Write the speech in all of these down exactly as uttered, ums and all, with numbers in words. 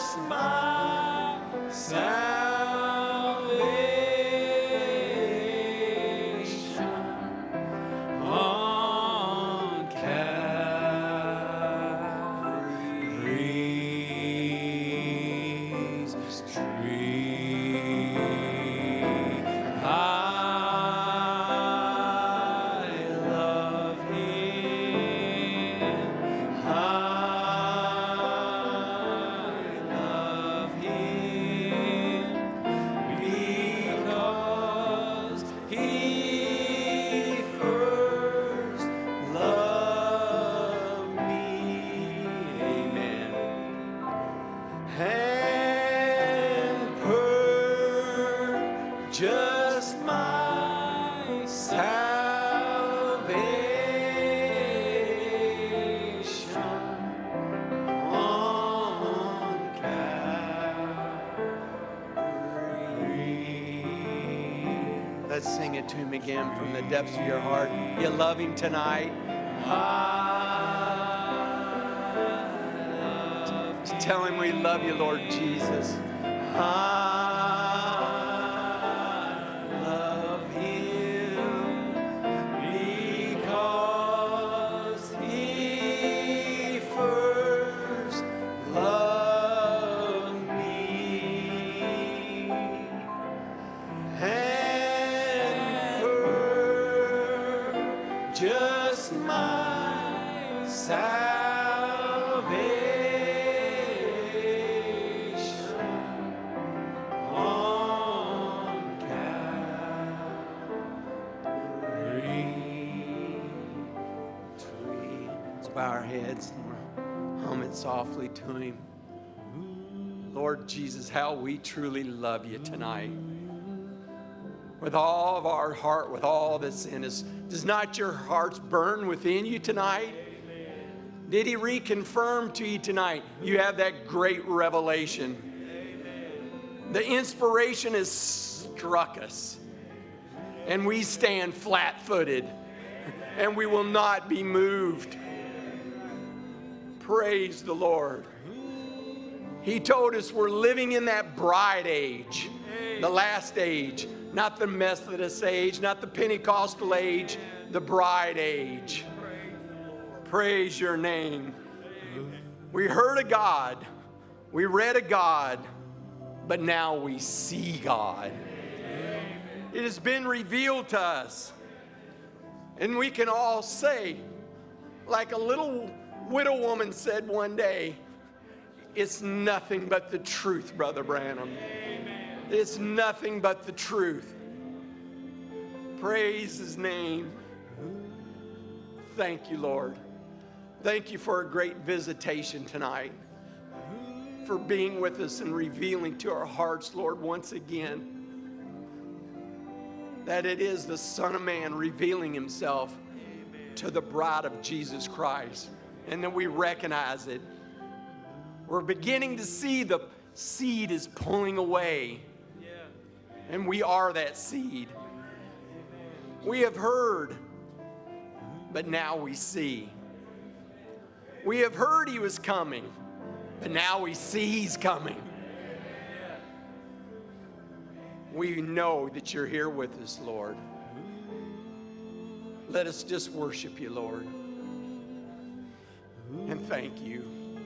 just my salvation on Calvary's tree. I love Him. I love Him because He first loved me. Amen. And purchased my salvation on Calvary. Let's sing it to Him again from the depths of your heart. You love Him tonight. Just tell Him we love you, Lord Jesus. I love Him because He first loved me and purchased my salvation on Calvary. Let's bow our heads and we're humming softly to Him. Lord Jesus, how we truly love you tonight. With all of our heart, with all that's in us. Does not your hearts burn within you tonight? Did He reconfirm to you tonight? You have that great revelation. The inspiration has struck us. And we stand flat-footed. And we will not be moved. Praise the Lord. He told us we're living in that bride age, the last age, not the Methodist age, not the Pentecostal age, the bride age. Praise your name. We heard of God, we read of God, but now we see God. It has been revealed to us. And we can all say, like a little widow woman said one day, it's nothing but the truth, Brother Branham. It's nothing but the truth. Praise His name. Thank you, Lord. Thank you for a great visitation tonight. For being with us and revealing to our hearts, Lord, once again, that it is the Son of Man revealing Himself to the bride of Jesus Christ. And that we recognize it. We're beginning to see the seed is pulling away. And we are that seed. We have heard, but now we see. We have heard He was coming, but now we see He's coming. We know that you're here with us, Lord. Let us just worship you, Lord. And thank you.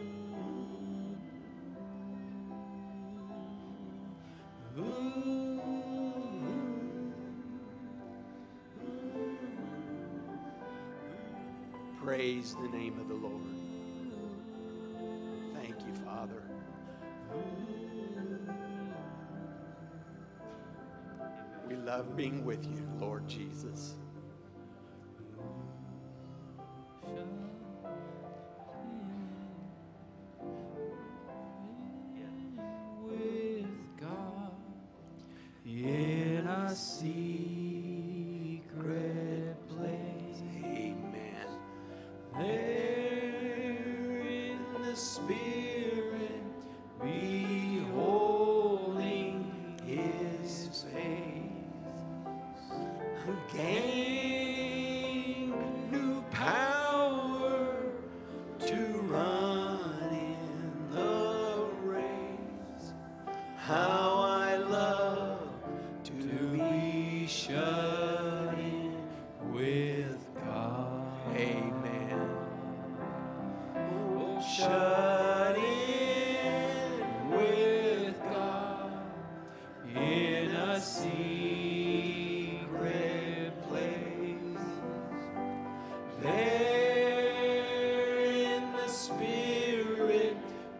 Praise the name of the Lord. Thank you, Father. We love being with you, Lord Jesus. With God in a secret place. Amen. There in the Spirit, beholding His face, gain new power to run in the race how I love to be shut in with God. Amen. Oh, shut in with God in a secret place. There in the Spirit,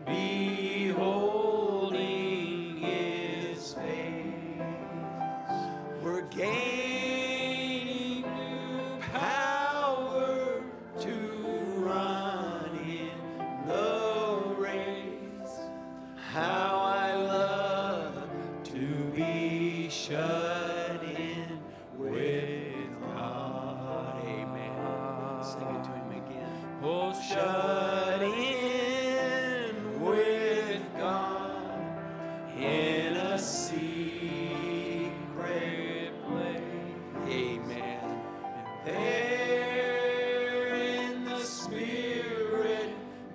beholding His face, we're gaining new power to run in the race. How I love to be shut in with God. Amen. Sing it to Him again. Oh, shut in with God in a secret place. Amen. And there in the Spirit,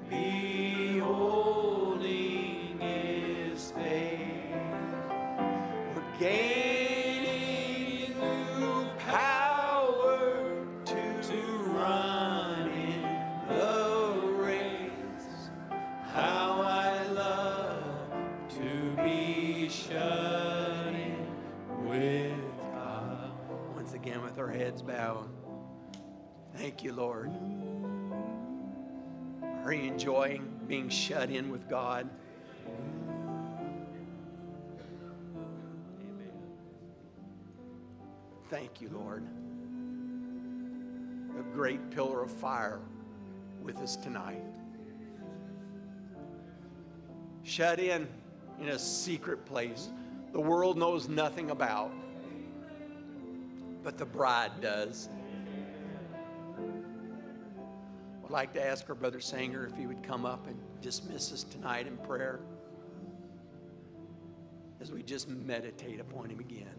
beholding His face, we're gaining new power to, to run in the race. How I love to be shut in with God. Once again, with our heads bowed. Thank you, Lord. Are you enjoying being shut in with God? Amen. Thank you, Lord. A great pillar of fire with us tonight. Shut in in a secret place the world knows nothing about, but the bride does. I'd like to ask our brother Sanger if he would come up and dismiss us tonight in prayer as we just meditate upon Him again.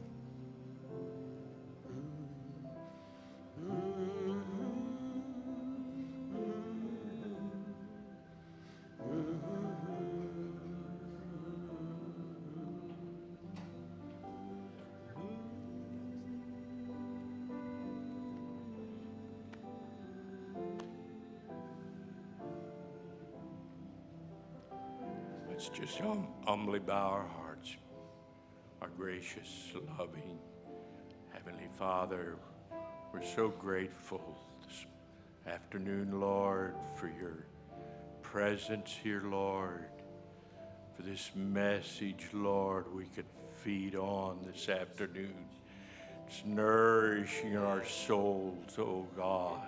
Let's just hum, humbly bow our hearts. Our gracious, loving Heavenly Father, we're so grateful this afternoon, Lord, for your presence here, Lord, for this message, Lord, we could feed on this afternoon. It's nourishing our souls, oh God.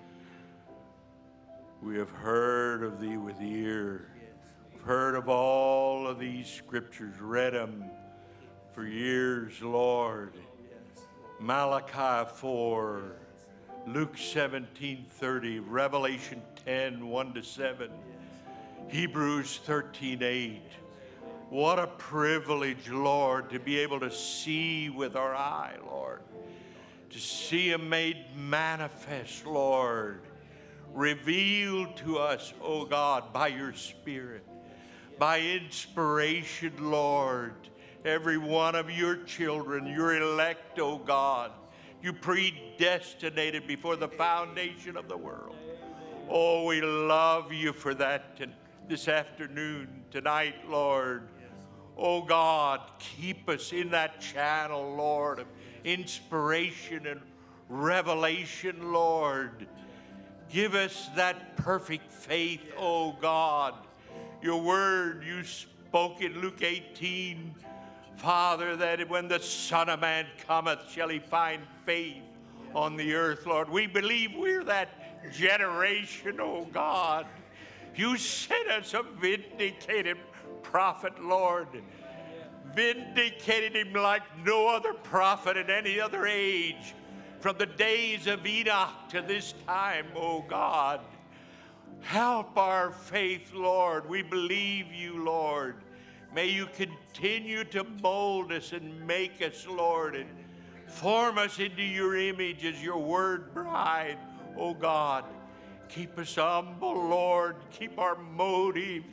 We have heard of Thee with ear, heard of all of these scriptures, read them for years, Lord. Malachi four, Luke seventeen thirty, Revelation ten, one to seven, Hebrews thirteen eight. What a privilege, Lord, to be able to see with our eye, Lord, to see Him made manifest, Lord, revealed to us, oh God, by your Spirit. By inspiration, Lord, every one of your children, your elect, oh God, you predestinated before the foundation of the world. Oh, we love you for that this afternoon, tonight, Lord. Oh God, keep us in that channel, Lord, of inspiration and revelation, Lord. Give us that perfect faith, oh God. Your word you spoke in Luke eighteen, Father, that when the Son of Man cometh, shall He find faith on the earth, Lord. We believe we're that generation, oh God. You sent us a vindicated prophet, Lord. Vindicated him like no other prophet in any other age. From the days of Enoch to this time, oh God. Help our faith, Lord. We believe you, Lord. May you continue to mold us and make us, Lord, and form us into your image as your word bride, oh God. Keep us humble, Lord. Keep our motives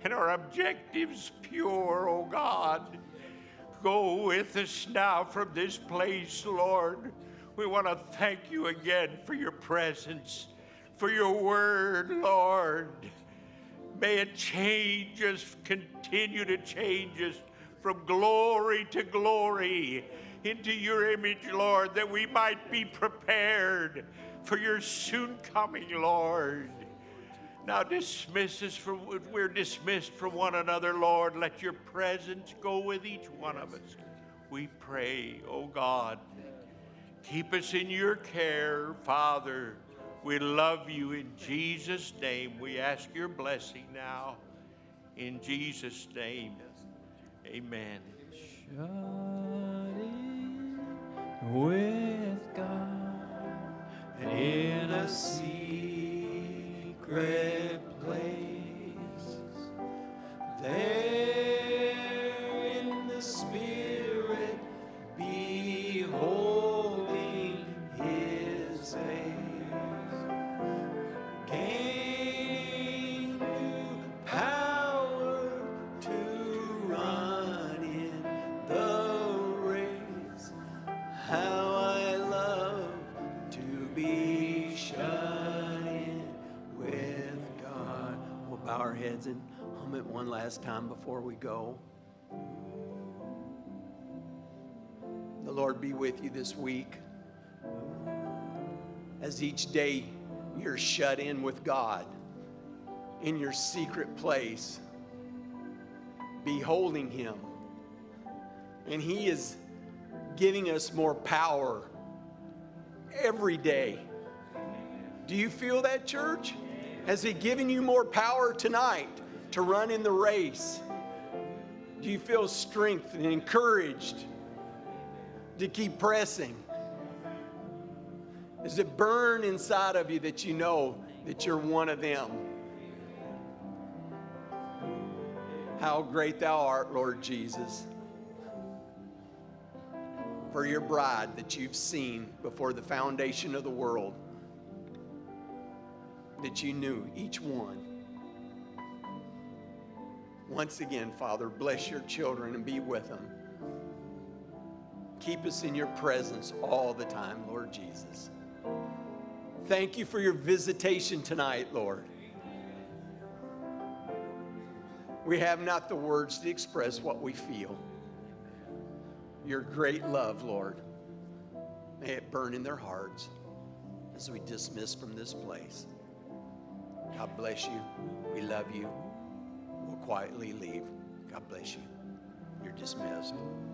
and our objectives pure, oh God. Go with us now from this place, Lord. We want to thank you again for your presence, for your word, Lord. May it change us, continue to change us from glory to glory into your image, Lord, that we might be prepared for your soon coming, Lord. Now dismiss us from, we're dismissed from one another, Lord. Let your presence go with each one of us. We pray, oh God, keep us in your care, Father. We love you in Jesus' name. We ask your blessing now. In Jesus' name, amen. Shut in with God in a secret place. There in the Spirit, beholding his face, gain new power to run in the race. How I love to be shut in with God. We'll bow our heads and hum it one last time before we go. The Lord be with you this week. As each day you're shut in with God in your secret place, beholding him. And he is giving us more power every day. Do you feel that, church? Has he given you more power tonight to run in the race? Do you feel strength and encouraged to keep pressing? Does it burn inside of you that you know that you're one of them? How great thou art, Lord Jesus, for your bride that you've seen before the foundation of the world, that you knew each one. Once again, Father, bless your children and be with them. Keep us in your presence all the time, Lord Jesus. Thank you for your visitation tonight, Lord. We have not the words to express what we feel. Your great love, Lord, may it burn in their hearts as we dismiss from this place. God bless you. We love you. We'll quietly leave. God bless you. You're dismissed.